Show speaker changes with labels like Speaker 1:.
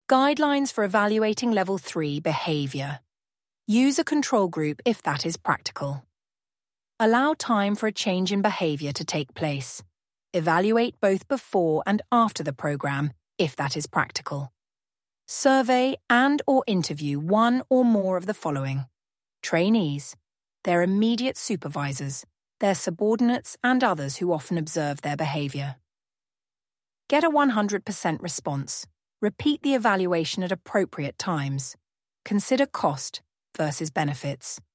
Speaker 1: Guidelines for evaluating Level 3 behaviour. Use a control group if that is practical. Allow time for a change in behaviour to take place. Evaluate both before and after the programme if that is practical. Survey and/or interview one or more of the following: trainees, their immediate supervisors, their subordinates and others who often observe their behaviour. Get a 100% response. Repeat the evaluation at appropriate times. Consider cost versus benefits.